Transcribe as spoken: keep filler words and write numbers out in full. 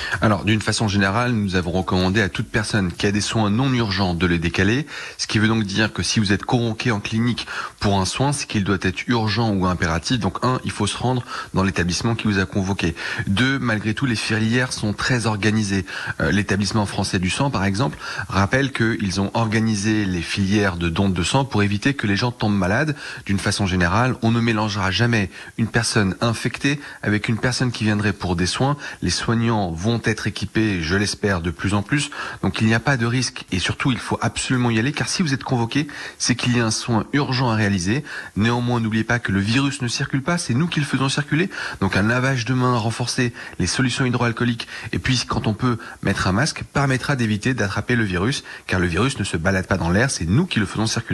Alors, d'une façon générale, nous avons recommandé à toute personne qui a des soins non urgents de les décaler, ce qui veut donc dire que si vous êtes convoqué en clinique pour un soin, c'est qu'il doit être urgent ou impératif. Donc, un, il faut se rendre dans l'établissement qui vous a convoqué. Deux, malgré tout, les filières sont très organisées. Euh, l'établissement français du sang, par exemple, rappelle qu'ils ont organisé les filières de dons de sang pour éviter que les gens tombent malades. D'une façon générale, on ne mélangera jamais une personne infectée avec une personne qui viendrait pour des soins. Les soignants vont être équipés, je l'espère, de plus en plus. Donc il n'y a pas de risque et surtout il faut absolument y aller car si vous êtes convoqué, c'est qu'il y a un soin urgent à réaliser. Néanmoins, n'oubliez pas que le virus ne circule pas, c'est nous qui le faisons circuler. Donc un lavage de mains renforcé, les solutions hydroalcooliques et puis quand on peut mettre un masque permettra d'éviter d'attraper le virus car le virus ne se balade pas dans l'air, c'est nous qui le faisons circuler.